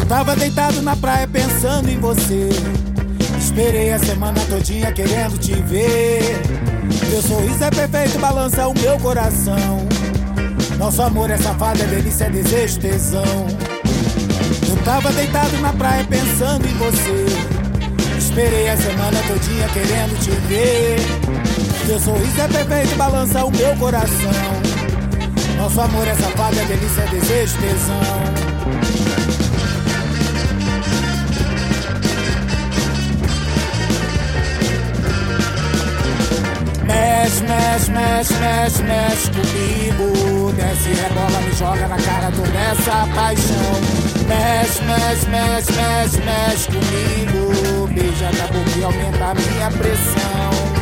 Eu tava deitado na praia pensando em você. Esperei a semana todinha querendo te ver. Teu sorriso é perfeito, balança o meu coração. Nosso amor é safado, é delícia, é desejo, tesão. Eu tava deitado na praia pensando em você. Esperei a semana todinha querendo te ver. Teu sorriso é perfeito, balança o meu coração. Nosso amor é safado, é delícia, é desejo, tesão. Mexe, mexe, mexe, mexe, mexe comigo. Desce, rebola, me joga na cara toda essa paixão. Mexe, mexe, mexe, mexe, mexe comigo. Beija na boca e aumenta a minha pressão.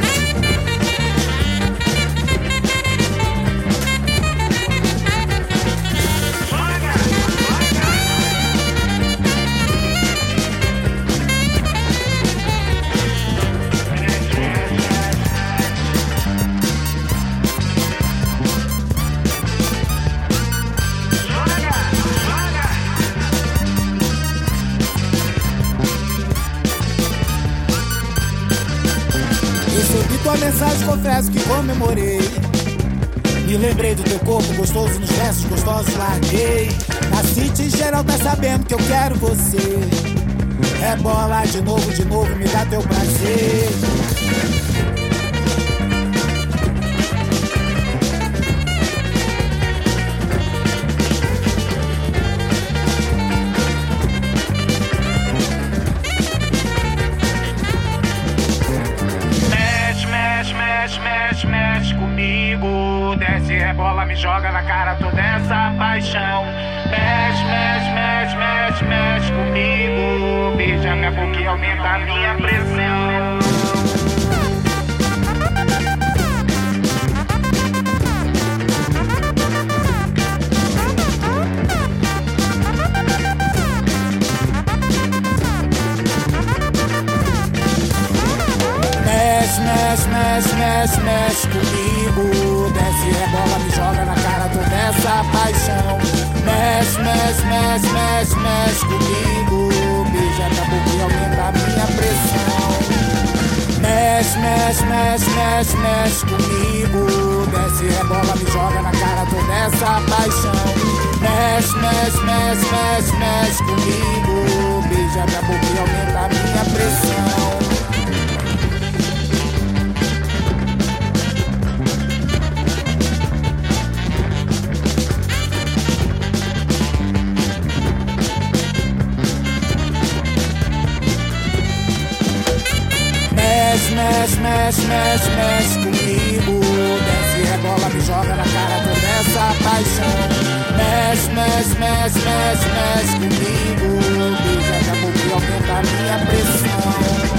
Recebi tua mensagem, confesso que comemorei. Me lembrei do teu corpo gostoso, nos versos gostosos larguei. A City geral tá sabendo que eu quero você. Rebola de novo, me dá teu prazer. Mexe, mexe comigo. Desce, rebola, me joga na cara toda essa paixão. Mexe, mexe, mexe, mexe, mexe comigo. Beija minha boca e aumenta a minha pressão. Mexe, mexe, mexe, mexe comigo. Desce, rebola, me joga na cara toda essa paixão. Mexe, mexe, mexe, mexe, mexe comigo. Beija na boca e aumenta a minha pressão. Mexe, mexe, mexe, mexe, mexe comigo. Desce, rebola, me joga na cara toda essa paixão. Mexe, mexe, mexe, mexe, mexe comigo. Beija na boca e aumenta a minha pressão. Mexe, mexe, mexe, mexe comigo. Desce, rebola, me joga na cara toda essa paixão. Mexe, mexe, mexe, mexe, mexe comigo. Beija na boca e aumenta a minha pressão.